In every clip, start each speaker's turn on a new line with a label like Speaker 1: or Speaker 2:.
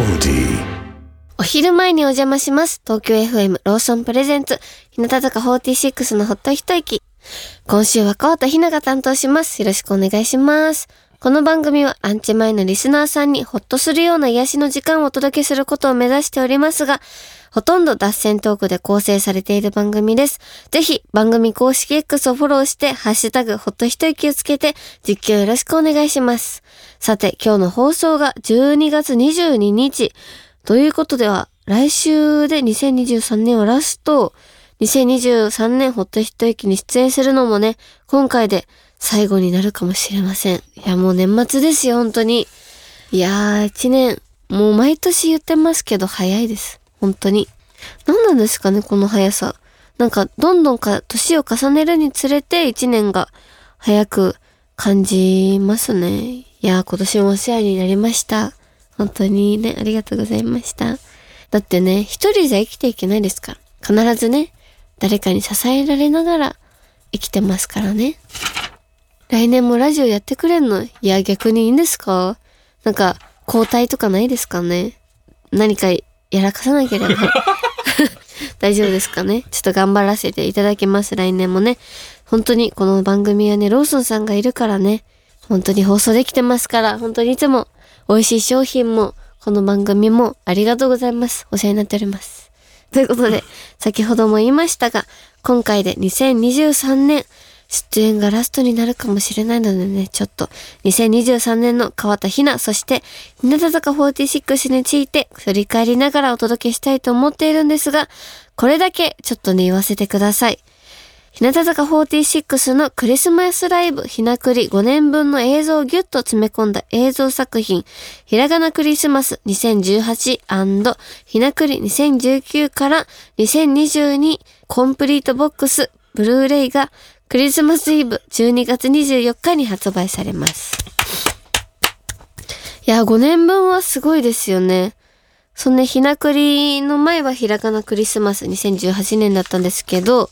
Speaker 1: お昼前にお邪魔します。東京 FM ローソンプレゼンツ日向坂46のほっと一息。今週は川田ひなが担当します。よろしくお願いします。この番組はランチ前のリスナーさんにホッとするような癒しの時間をお届けすることを目指しておりますが、ほとんど脱線トークで構成されている番組です。ぜひ番組公式 X をフォローしてハッシュタグほっと一息をつけて実況よろしくお願いします。さて今日の放送が12月22日ということでは来週で2023年はラスト、2023年ほっと一息に出演するのもね、今回で最後になるかもしれません。いやもう年末ですよ本当に。いやー1年もう毎年言ってますけど早いです。本当に。何なんですかねこの速さ。なんかどんどん年を重ねるにつれて1年が早く感じますね。いやー今年もお世話になりました。本当にねありがとうございました。だってね一人じゃ生きていけないですから。必ずね誰かに支えられながら生きてますからね。来年もラジオやってくれんの？いや逆にいいんですか？なんか交代とかないですかね？何かやらかさなければ大丈夫ですかね？ちょっと頑張らせていただきます。来年もね本当にこの番組はねローソンさんがいるからね本当に放送できてますから、本当にいつも美味しい商品もこの番組もありがとうございます。お世話になっております。ということで先ほども言いましたが今回で2023年出演がラストになるかもしれないのでね、ちょっと2023年の川田ひな、そして日向坂46について振り返りながらお届けしたいと思っているんですが、これだけちょっとね言わせてください。日向坂46のクリスマスライブひなくり5年分の映像をギュッと詰め込んだ映像作品ひらがなクリスマス2018& ひなくり2019から2022コンプリートボックスブルーレイがクリスマスイブ12月24日に発売されます。いや5年分はすごいですよね。そんなひなくりの前はひらがなクリスマス2018年だったんですけど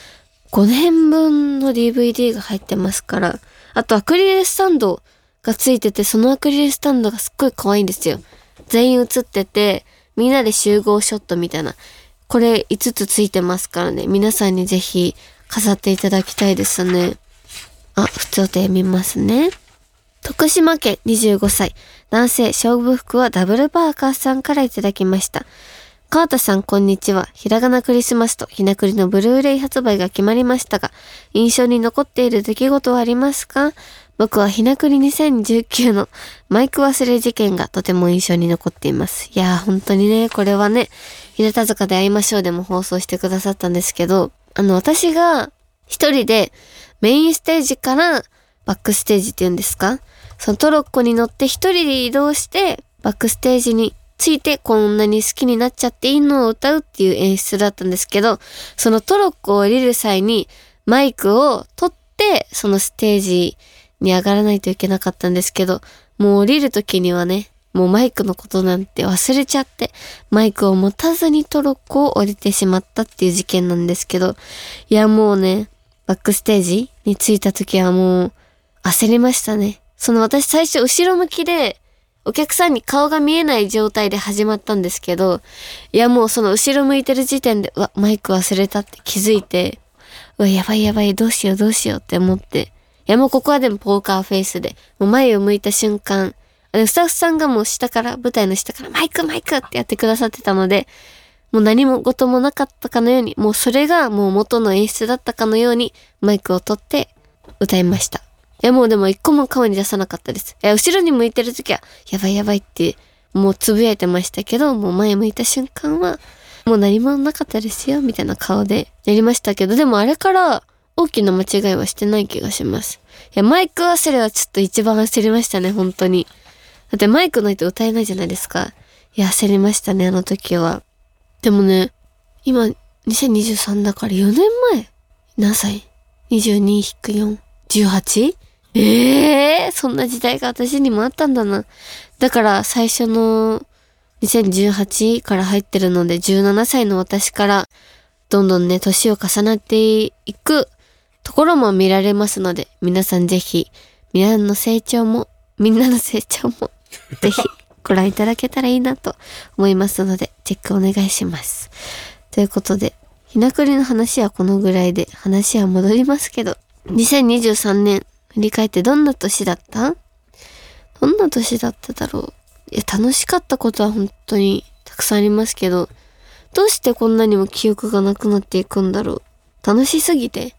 Speaker 1: 5年分の DVD が入ってますから、あとアクリルスタンドがついてて、そのアクリルスタンドがすっごい可愛いんですよ。全員写っててみんなで集合ショットみたいな、これ5つついてますからね、皆さんにぜひ飾っていただきたいですね。普通で見ますね。徳島県25歳男性勝負服はダブルパーカーさんからいただきました。川田さんこんにちは。ひらがなクリスマスとひなくりのブルーレイ発売が決まりましたが、印象に残っている出来事はありますか？僕はひなくり2019のマイク忘れ事件がとても印象に残っています。いやー本当にね、これはね、日向坂で会いましょうでも放送してくださったんですけど、私が一人でメインステージからバックステージっていうんですか？そのトロッコに乗って一人で移動してバックステージについてこんなに好きになっちゃっていいのを歌うっていう演出だったんですけど、そのトロッコを降りる際にマイクを取ってそのステージに上がらないといけなかったんですけど、もう降りる時にはね、もうマイクのことなんて忘れちゃってマイクを持たずにトロッコを降りてしまったっていう事件なんですけど、いやもうねバックステージに着いた時はもう焦りましたね。私最初後ろ向きでお客さんに顔が見えない状態で始まったんですけど、いやもうその後ろ向いてる時点でマイク忘れたって気づいて、やばいどうしようって思って、いやもうここはでもポーカーフェイスでもう前を向いた瞬間、スタッフさんがもう舞台の下からマイクってやってくださってたので、もう何も事もなかったかのように、もうそれがもう元の演出だったかのようにマイクを取って歌いました。いやもうでも一個も顔に出さなかったです。後ろに向いてる時はやばいってもうつぶやいてましたけど、もう前向いた瞬間はもう何もなかったですよみたいな顔でやりましたけど、でもあれから大きな間違いはしてない気がします。いやマイク忘れはちょっと一番焦りましたね本当に。だってマイクないと歌えないじゃないですか。いや焦りましたねあの時は。でもね今2023だから4年前何歳 ?22-4 18? そんな時代が私にもあったんだな。だから最初の2018から入ってるので17歳の私からどんどんね年を重ねていくところも見られますので、皆さんぜひみんなの成長もぜひご覧いただけたらいいなと思いますので、チェックお願いします。ということで、ひなくりの話はこのぐらいで、話は戻りますけど、2023年振り返ってどんな年だった？どんな年だっただろう。いや、楽しかったことは本当にたくさんありますけど、どうしてこんなにも記憶がなくなっていくんだろう。楽しすぎて。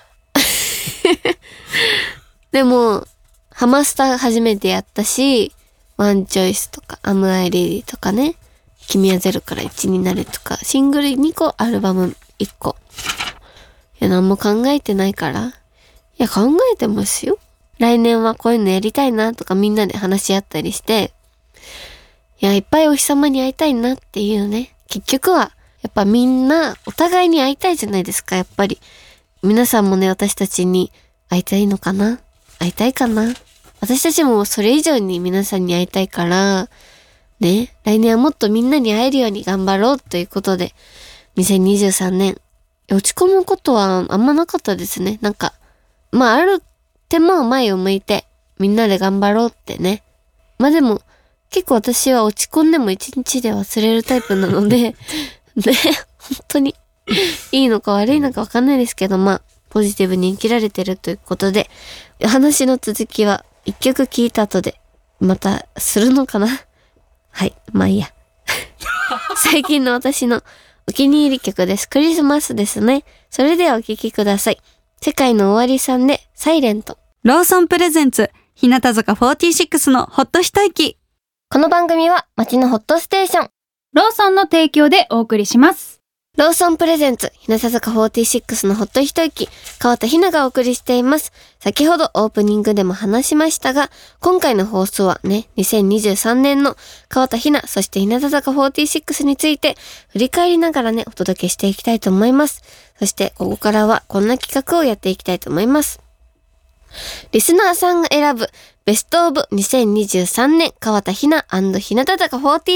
Speaker 1: でも、ハマスタ初めてやったし、ワンチョイスとか、アムアイレディとかね、君はゼロから1になれとか、シングル2個、アルバム1個。いや、何も考えてないから。いや、考えてますよ。来年はこういうのやりたいなとかみんなで話し合ったりして、いや、いっぱいお日様に会いたいなっていうね。結局は、やっぱみんなお互いに会いたいじゃないですか、やっぱり。皆さんもね、私たちに会いたいのかな？会いたいかな？私たちもそれ以上に皆さんに会いたいから、ね、来年はもっとみんなに会えるように頑張ろうということで、2023年、落ち込むことはあんまなかったですね。なんか、まあある手も前を向いて、みんなで頑張ろうってね。まあでも、結構私は落ち込んでも一日で忘れるタイプなので、ね、本当にいいのか悪いのかわかんないですけど、まあ、ポジティブに生きられてるということで、話の続きは一曲聴いた後で、またするのかな？はい、まあいいや。最近の私のお気に入り曲です。クリスマスですね。それではお聴きください。世界の終わりさんでサイレント。
Speaker 2: ローソンプレゼンツ、日向坂46のほっと一息。
Speaker 1: この番組は街のホットステーション。
Speaker 2: ローソンの提供でお送りします。
Speaker 1: ローソンプレゼンツ、日向坂46のほっと一息、川田ひながお送りしています。先ほどオープニングでも話しましたが、今回の放送はね、2023年の川田ひな、そして日向坂46について振り返りながらね、お届けしていきたいと思います。そしてここからはこんな企画をやっていきたいと思います。リスナーさんが選ぶベストオブ2023年川田ひな&日向坂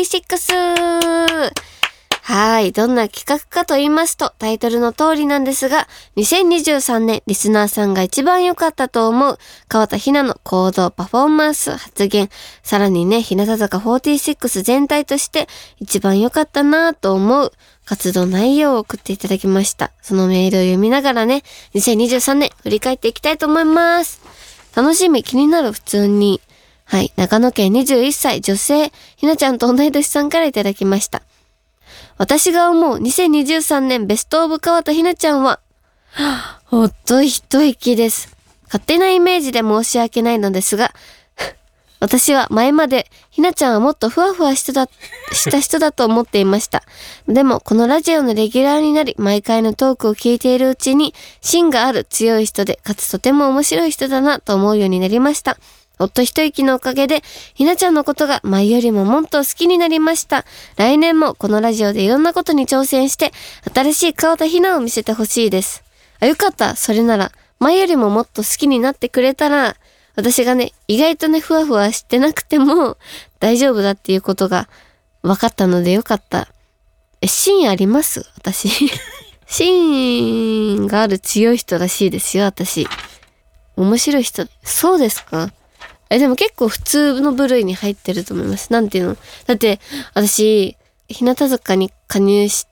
Speaker 1: 46。はい。どんな企画かと言いますと、タイトルの通りなんですが、2023年リスナーさんが一番良かったと思う川田ひなの行動、パフォーマンス、発言、さらにね、日向坂46全体として一番良かったなぁと思う活動内容を送っていただきました。そのメールを読みながらね、2023年振り返っていきたいと思います。楽しみ、気になる、普通に。はい。長野県21歳女性、ひなちゃんと同い年さんからいただきました。私が思う2023年ベストオブ川田ひなちゃんは、ほっと一息です。勝手なイメージで申し訳ないのですが、私は前までひなちゃんはもっとふわふわした人だと思っていました。でもこのラジオのレギュラーになり、毎回のトークを聞いているうちに芯がある強い人で、かつとても面白い人だなと思うようになりました。ほっと一息のおかげで、ひなちゃんのことが前よりももっと好きになりました。来年もこのラジオでいろんなことに挑戦して、新しい川田ひなを見せてほしいです。あ、よかった。それなら、前よりももっと好きになってくれたら、私がね、意外とね、ふわふわしてなくても大丈夫だっていうことが分かったのでよかった。芯あります？私。芯がある強い人らしいですよ、私。面白い人。そうですか？でも結構普通の部類に入ってると思います。なんていうの？だって、私、日向坂に加入して、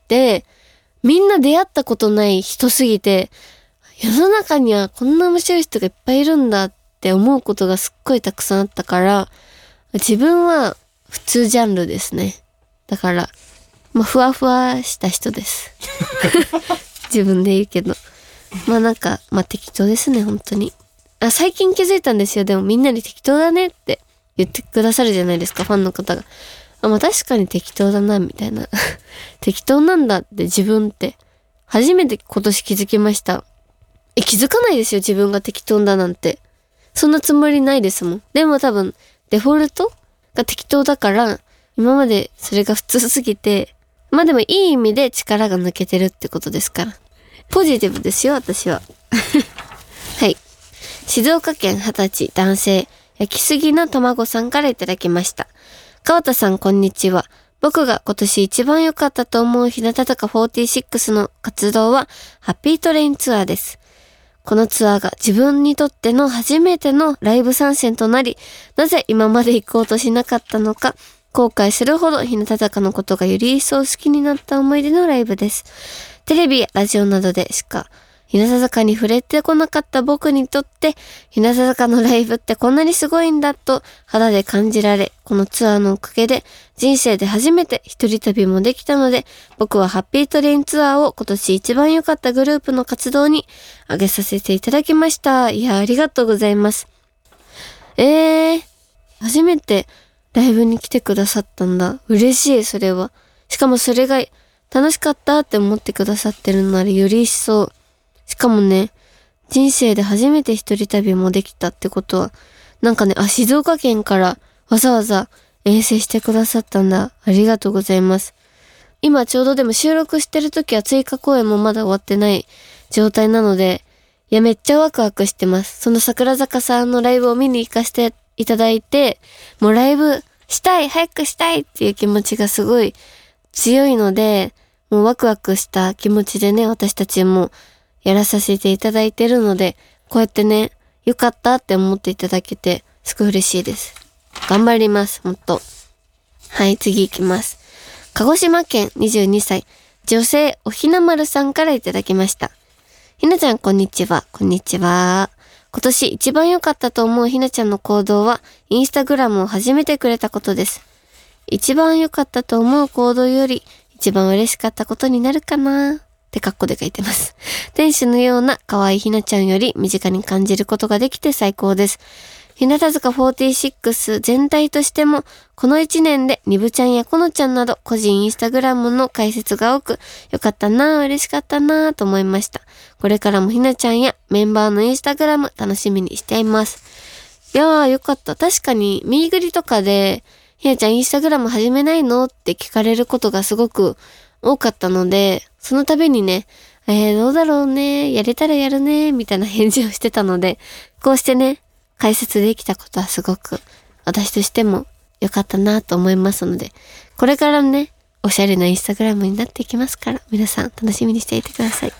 Speaker 1: みんな出会ったことない人すぎて、世の中にはこんな面白い人がいっぱいいるんだって思うことがすっごいたくさんあったから、自分は普通ジャンルですね。だから、まあ、ふわふわした人です。自分で言うけど。まあなんか、まあ適当ですね、本当に。最近気づいたんですよ。でもみんなに適当だねって言ってくださるじゃないですか、ファンの方が。まあ確かに適当だな、みたいな。適当なんだって自分って。初めて今年気づきました。気づかないですよ、自分が適当だなんて。そんなつもりないですもん。でも多分、デフォルトが適当だから、今までそれが普通すぎて、まあでもいい意味で力が抜けてるってことですから。ポジティブですよ、私は。はい。静岡県20歳男性、焼きすぎの卵さんからいただきました。川田さんこんにちは。僕が今年一番良かったと思う日向坂46の活動はハッピートレインツアーです。このツアーが自分にとっての初めてのライブ参戦となり、なぜ今まで行こうとしなかったのか、 後悔するほど日向坂のことがより一層好きになった思い出のライブです。テレビやラジオなどでしか日向坂に触れてこなかった僕にとって日向坂のライブってこんなにすごいんだと肌で感じられ、このツアーのおかげで人生で初めて一人旅もできたので、僕はハッピートレインツアーを今年一番良かったグループの活動に挙げさせていただきました。いや、ありがとうございます。初めてライブに来てくださったんだ。嬉しい、それは。しかもそれが楽しかったって思ってくださってるならより一層。しかもね、人生で初めて一人旅もできたってことは、なんかね、静岡県からわざわざ遠征してくださったんだ。ありがとうございます。今ちょうどでも収録してる時は追加公演もまだ終わってない状態なので、いや、めっちゃワクワクしてます。その桜坂さんのライブを見に行かせていただいて、もうライブしたい、早くしたいっていう気持ちがすごい強いので、もうワクワクした気持ちでね、私たちもやらさせていただいてるので、こうやってね、よかったって思っていただけて、すごい嬉しいです。頑張ります、ほんと。はい、次行きます。鹿児島県22歳、女性おひなまるさんからいただきました。ひなちゃん、こんにちは。こんにちは。今年一番良かったと思うひなちゃんの行動は、インスタグラムを始めてくれたことです。一番良かったと思う行動より、一番嬉しかったことになるかなってカッコで書いてます。天使のような可愛いひなちゃんより身近に感じることができて最高です。日向坂46全体としても、この1年でニブちゃんやコノちゃんなど個人インスタグラムの解説が多く、よかったなぁ、嬉しかったなぁと思いました。これからもひなちゃんやメンバーのインスタグラム楽しみにしています。いやーよかった。確かに、ミーグリとかで、ひなちゃんインスタグラム始めないのって聞かれることがすごく多かったので、その度にね、どうだろうね、やれたらやるね、みたいな返事をしてたので、こうしてね、解説できたことはすごく私としても良かったなと思いますので、これからね、おしゃれなインスタグラムになっていきますから、皆さん楽しみにしていてください。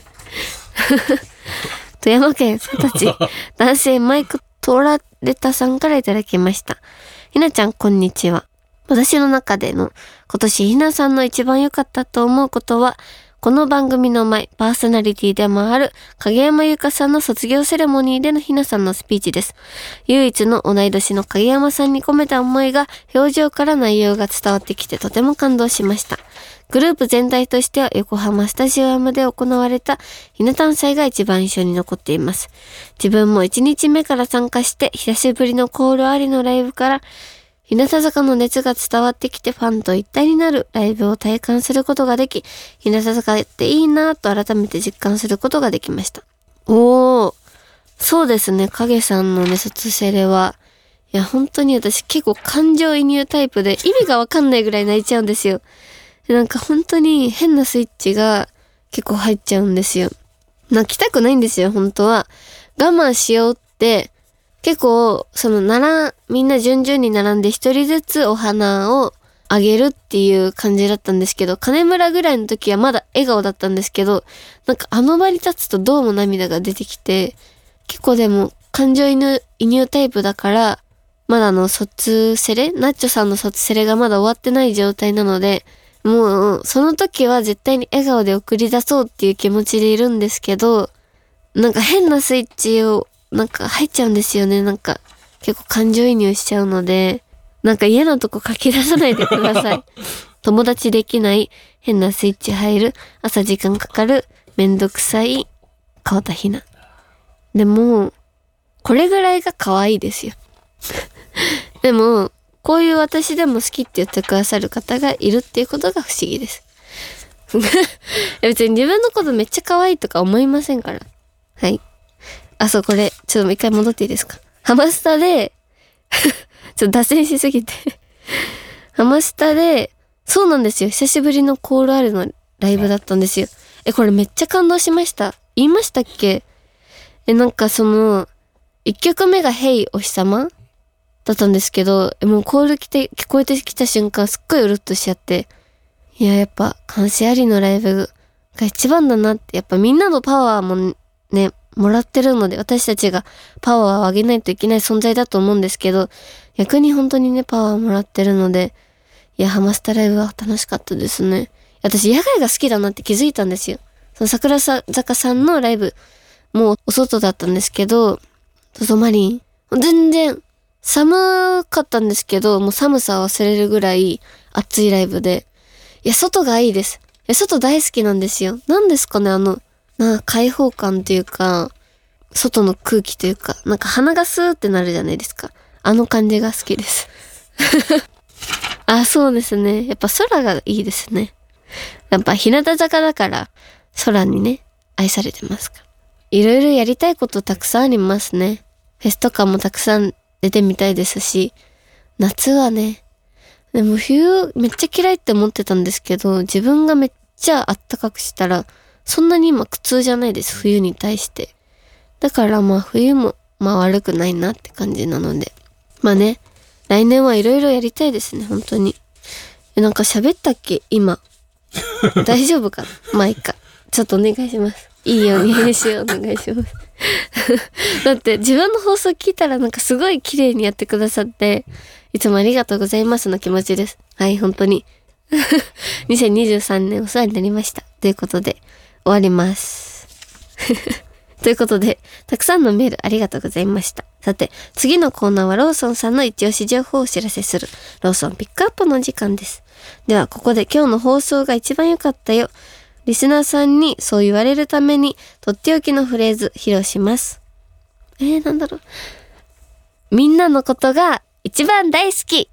Speaker 1: 富山県20歳、男性マイクトラレタさんからいただきました。ひなちゃん、こんにちは。私の中での今年ひなさんの一番良かったと思うことは、この番組の前、パーソナリティでもある影山優香さんの卒業セレモニーでのひなさんのスピーチです。唯一の同い年の影山さんに込めた思いが表情から内容が伝わってきてとても感動しました。グループ全体としては横浜スタジアムで行われたひな誕祭が一番印象に残っています。自分も1日目から参加して久しぶりのコールありのライブから日向坂の熱が伝わってきてファンと一体になるライブを体感することができ、日向坂っていいなぁと改めて実感することができました。そうですね、影さんのね、卒セレは、いや、本当に私結構感情移入タイプで意味がわかんないぐらい泣いちゃうんですよ。なんか本当に変なスイッチが結構入っちゃうんですよ。泣きたくないんですよ、本当は。我慢しようって、結構、みんな順々に並んで一人ずつお花をあげるっていう感じだったんですけど、金村ぐらいの時はまだ笑顔だったんですけど、なんかあの場に立つとどうも涙が出てきて、結構でも感情移入タイプだから、まだ卒セレナッチョさんの卒セレがまだ終わってない状態なので、もうその時は絶対に笑顔で送り出そうっていう気持ちでいるんですけど、なんか変なスイッチをなんか入っちゃうんですよね。なんか結構感情移入しちゃうので、なんか嫌なとこ書き出さないでください。友達できない、変なスイッチ入る、朝時間かかる、めんどくさい、川田ひな。でも、これぐらいが可愛いですよ。でも、こういう私でも好きって言ってくださる方がいるっていうことが不思議です。別に自分のことめっちゃ可愛いとか思いませんから。はい。これ、ちょっと一回戻っていいですか？ハマスタで、ちょっと脱線しすぎて。ハマスタで、そうなんですよ。久しぶりのコールあるのライブだったんですよ。これめっちゃ感動しました。言いましたっけ？なんか1曲目がヘイお日様だったんですけど、もうコール聞こえてきた瞬間すっごいうるっとしちゃって。いや、やっぱ、監視ありのライブが一番だなって、やっぱみんなのパワーもね、もらってるので、私たちがパワーを上げないといけない存在だと思うんですけど、 逆に本当にね、パワーもらってるので、いや、ハマスタライブは楽しかったですね。私、野外が好きだなって気づいたんですよ。その桜坂さんのライブ、もうお外だったんですけど、ZOZOマリン、全然寒かったんですけど、もう寒さを忘れるぐらい暑いライブで、いや、外がいいです。外大好きなんですよ。なんですかね、開放感というか、外の空気というか、なんか鼻がスーってなるじゃないですか。あの感じが好きです。あ、そうですね。やっぱ空がいいですね。やっぱ日向坂だから空にね、愛されてますから。いろいろやりたいことたくさんありますね。フェスとかもたくさん出てみたいですし、夏はね、でも冬めっちゃ嫌いって思ってたんですけど、自分がめっちゃあったかくしたら、そんなに今苦痛じゃないです、冬に対して。だからまあ冬も悪くないなって感じなので。まあね、来年はいろいろやりたいですね、本当に。なんか喋ったっけ今。大丈夫かな、まあいいか。ちょっとお願いします。いいように編集お願いします。だって自分の放送聞いたらなんかすごい綺麗にやってくださって、いつもありがとうございますの気持ちです。はい、本当に。2023年お世話になりました。ということで、終わります。ということで、たくさんのメールありがとうございました。さて、次のコーナーはローソンさんの一押し情報をお知らせする、ローソンピックアップの時間です。では、ここで今日の放送が一番良かったよ。リスナーさんにそう言われるために、とっておきのフレーズ披露します。なんだろう。みんなのことが一番大好き。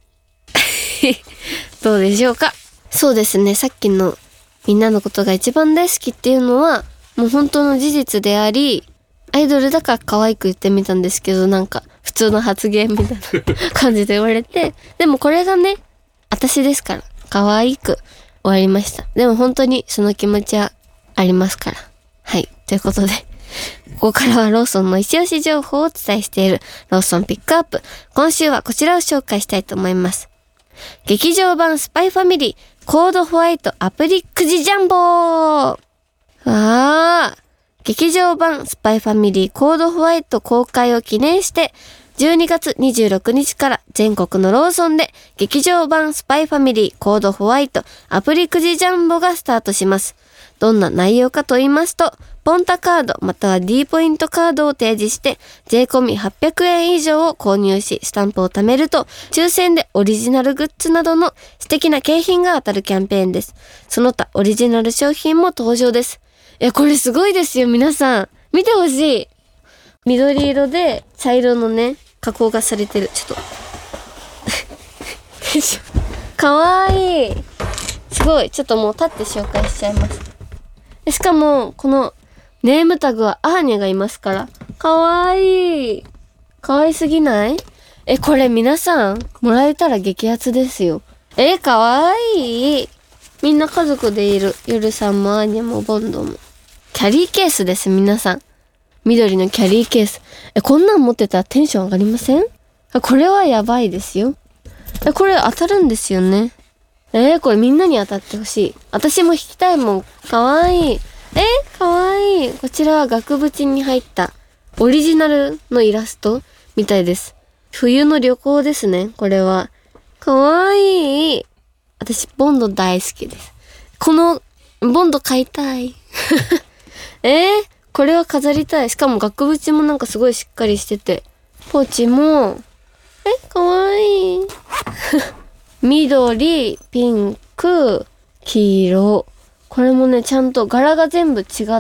Speaker 1: どうでしょうか。そうですね、さっきのみんなのことが一番大好きっていうのは、もう本当の事実であり、アイドルだから可愛く言ってみたんですけど、なんか普通の発言みたいな感じで言われて、でもこれがね、私ですから、可愛く終わりました。でも本当にその気持ちはありますから。はい。ということで、ここからはローソンの一押し情報をお伝えしているローソンピックアップ。今週はこちらを紹介したいと思います。劇場版スパイファミリーコードホワイトアプリくじジャンボー。劇場版スパイファミリーコードホワイト公開を記念して12月26日から全国のローソンで劇場版スパイファミリーコードホワイトアプリくじジャンボがスタートします。どんな内容かと言いますと、ポンタカードまたは D ポイントカードを提示して税込み800円以上を購入しスタンプを貯めると抽選でオリジナルグッズなどの素敵な景品が当たるキャンペーンです。その他オリジナル商品も登場です。これすごいですよ、皆さん。見てほしい。緑色で茶色のね、加工がされてる。ちょっと。かわいい。すごい。ちょっともう立って紹介しちゃいます。しかも、このネームタグはアーニャがいますから。かわいい。かわいすぎない？これ皆さん、もらえたら激アツですよ。かわいい。みんな家族でいる。ゆるさんもアーニャもボンドも。キャリーケースです、皆さん。緑のキャリーケース。こんなん持ってたらテンション上がりません？これはやばいですよ。これ当たるんですよね。これみんなに当たってほしい。私も引きたいもん。かわいい。かわいい。こちらは額縁に入ったオリジナルのイラストみたいです。冬の旅行ですね、これは。かわいい。私、ボンド大好きです。この、ボンド買いたい。これは飾りたい。しかも額縁もなんかすごいしっかりしてて。ポーチも、かわいい。緑、ピンク、黄色。これもね、ちゃんと柄が全部違って、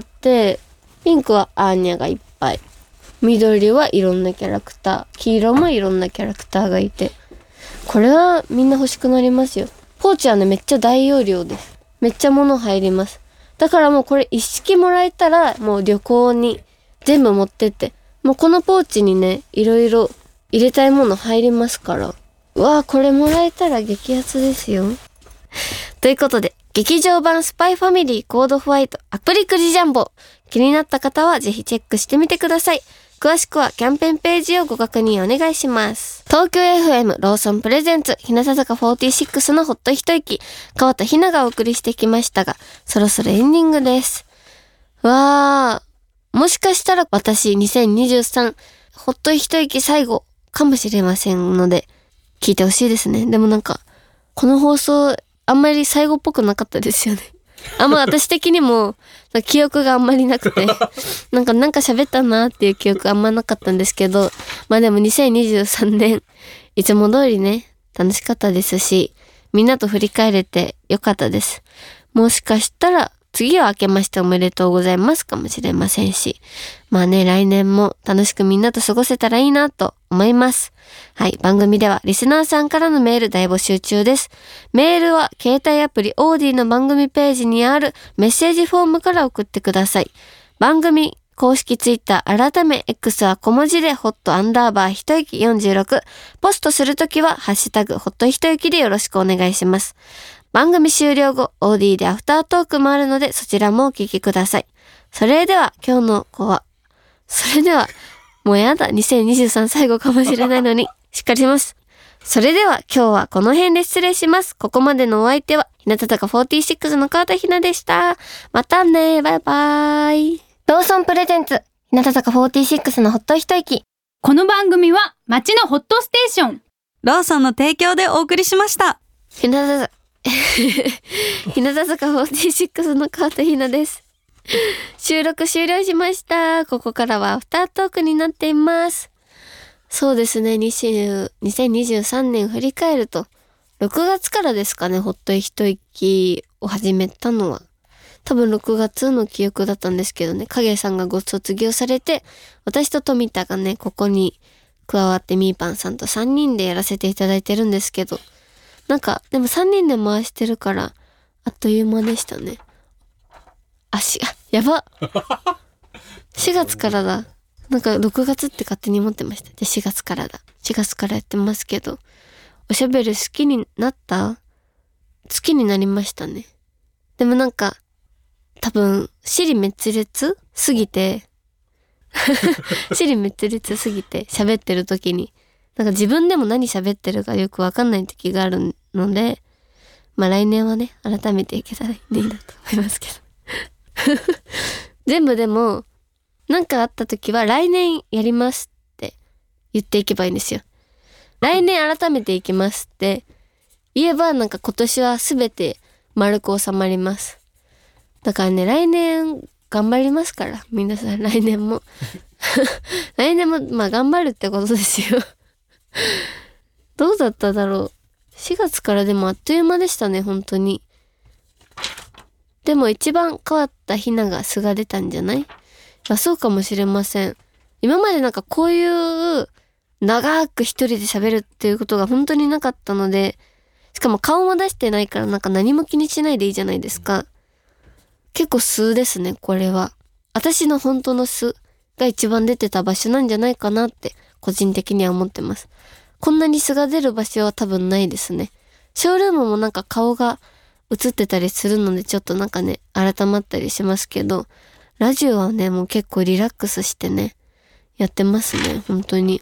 Speaker 1: ピンクはアーニャがいっぱい。緑はいろんなキャラクター。黄色もいろんなキャラクターがいて。これはみんな欲しくなりますよ。ポーチはね、めっちゃ大容量です。めっちゃ物入ります。だからもうこれ一式もらえたら、もう旅行に全部持ってって。もうこのポーチにね、いろいろ入れたいもの入りますから。うわー、これもらえたら激アツですよ。ということで、劇場版スパイファミリーコードホワイトアプリくじジャンボ。気になった方はぜひチェックしてみてください。詳しくはキャンペーンページをご確認お願いします。東京 FM ローソンプレゼンツ日向坂46のほっと一息、川田ひながお送りしてきましたが、そろそろエンディングです。わー、もしかしたら私2023ほっと一息最後かもしれませんので、聞いてほしいですね。でもなんか、この放送、あんまり最後っぽくなかったですよね。あんま私的にも、記憶があんまりなくて、なんか喋ったなっていう記憶あんまなかったんですけど、まあでも2023年、いつも通りね、楽しかったですし、みんなと振り返れてよかったです。もしかしたら、次は明けましておめでとうございますかもしれませんし。まあね、来年も楽しくみんなと過ごせたらいいなと思います。はい、番組ではリスナーさんからのメール大募集中です。メールは携帯アプリオーディの番組ページにあるメッセージフォームから送ってください。番組公式ツイッター改め X は小文字でHOT_一息46。ポストするときはハッシュタグHOT一息でよろしくお願いします。番組終了後、OD でアフタートークもあるので、そちらもお聞きください。それでは、もうやだ、2023最後かもしれないのに、しっかりします。それでは、今日はこの辺で失礼します。ここまでのお相手は、日向坂46の川田ひなでした。またね、バイバイ。ローソンプレゼンツ、日向坂46のほっと一息。
Speaker 3: この番組は、街のホットステーション。
Speaker 2: ローソンの提供でお送りしました。
Speaker 1: 日向坂46の川田ひなです。収録終了しました。ここからはアフタートークになっています。そうですね、2023年振り返ると、6月からですかね、ほっと一息を始めたのは。多分6月の記憶だったんですけどね、影さんがご卒業されて、私と富田がね、ここに加わってみーぱんさんと3人でやらせていただいてるんですけど、なんか、でも3人で回してるから、あっという間でしたね。やば4月からだ。なんか6月って勝手に思ってました。で、4月からだ。4月からやってますけど、おしゃべり好きになった？好きになりましたね。でもなんか、多分、尻滅裂すぎて、喋ってる時に、なんか自分でも何喋ってるかよくわかんない時があるので、まあ来年はね、改めていけたらいいなと思いますけど。全部でも、なんかあった時は来年やりますって言っていけばいいんですよ。来年改めていきますって言えば、なんか今年はすべて丸く収まります。だからね、来年頑張りますから、皆さん来年も。来年もまあ頑張るってことですよ。どうだっただろう。4月からでもあっという間でしたね、本当に。でも一番変わったひなが素が出たんじゃない？そうかもしれません。今までなんかこういう長く一人で喋るっていうことが本当になかったので、しかも顔も出してないからなんか何も気にしないでいいじゃないですか。結構素ですね、これは。私の本当の素が一番出てた場所なんじゃないかなって個人的には思ってます。こんなに素が出る場所は多分ないですね。ショールームもなんか顔が映ってたりするのでちょっとなんかね、改まったりしますけど、ラジオはね、もう結構リラックスしてね、やってますね、本当に。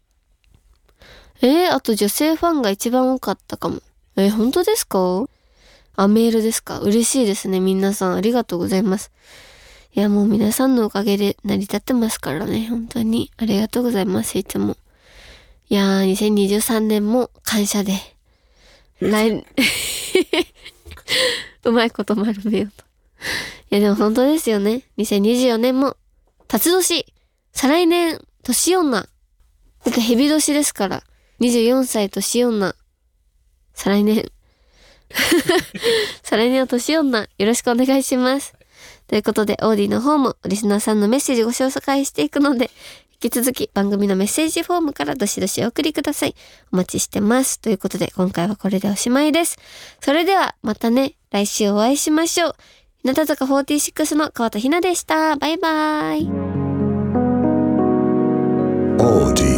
Speaker 1: あと女性ファンが一番多かったかも。本当ですか？メールですか？嬉しいですね、皆さんありがとうございます。いや、もう皆さんのおかげで成り立ってますからね、本当にありがとうございます、いつも。いやー、2023年も感謝で。うまいこと丸めようと。いやでも本当ですよね。2024年も、辰年、再来年、年女。だって蛇年ですから。24歳年女。再来年。再来年は年女。よろしくお願いします。ということで、オーディの方もリスナーさんのメッセージご紹介していくので、引き続き番組のメッセージフォームからどしどしお送りください。お待ちしてます。ということで、今回はこれでおしまいです。それでは、またね、来週お会いしましょう。日向坂46の川田ひなでした。バイバイ。
Speaker 4: オーディ